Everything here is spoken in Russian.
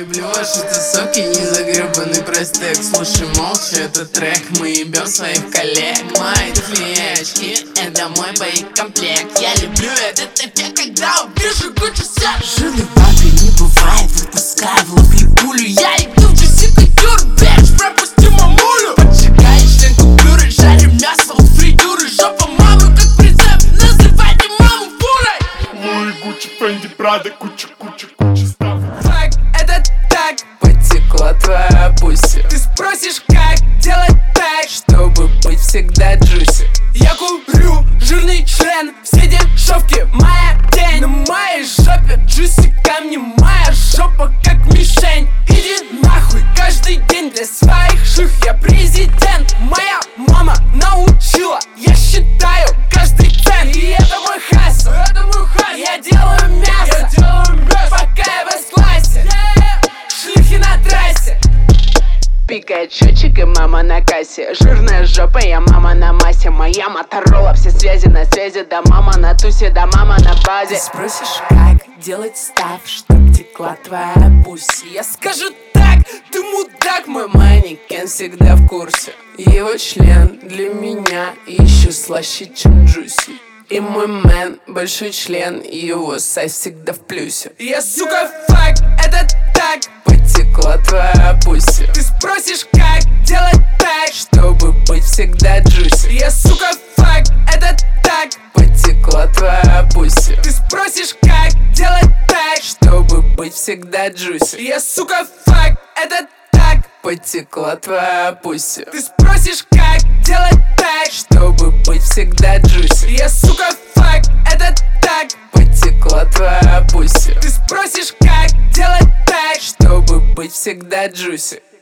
люблю ваши тусовки, незагребанный простек. Слушай молча этот трек, мы ебем своих коллег. Мои туфли, это мой боекомплект. Я люблю этот эффект, когда увижу кучу сет. Жирной бабы не бывает, выпускай в лоб пулю. Я иду в джуси кутюр, бэч, пропусти мамулю. Поджигаю член купюры, жарим мясо у фритюры. Жопа мамы, как прицеп, называйте маму фурой. Луи, Гуччи, Фенди, Прада, куча став. Фак, это так, потекла твоя пуси. Ты спросишь, как делать так, чтобы быть всегда джуси. Я курю жирный член, все дешевки, моя тень. На моей жопе джуси камни, моя жопа как мишень. Иди нахуй, каждый день для своих ших я президент. Моя мама научила, я считаю каждый цент. И это мой хасл, я делаю мясо, пока я в S-классе. Шлюхи на трассе. Пикает счетчик и мама на кассе. Жирная жопа, я мама на массе. Моя Моторола, все связи на связи. Да мама на тусе, да мама на базе. Ты спросишь, как делать став, чтоб текла твоя пусть. Я скажу так, ты мудак. Мой манекен всегда в курсе. Его член для меня еще слаще, чем джуси. И мой мэн большой член, и его сайз всегда в плюсе. Я, сука, фак, это так, потекла твоя пуси. Ты спросишь, как делать так, чтобы быть всегда джуси. Я, сука, фак, это так, потекла твоя пуси. Ты спросишь, как делать так, чтобы быть всегда джуси. Я, сука, фак, это так, потекла твоя пуси. Ты спросишь, как делать так, чтобы быть всегда джуси. Я, сука, фак, это так, потекла твоя пуси. Ты спросишь, как делать так, чтобы быть всегда джуси.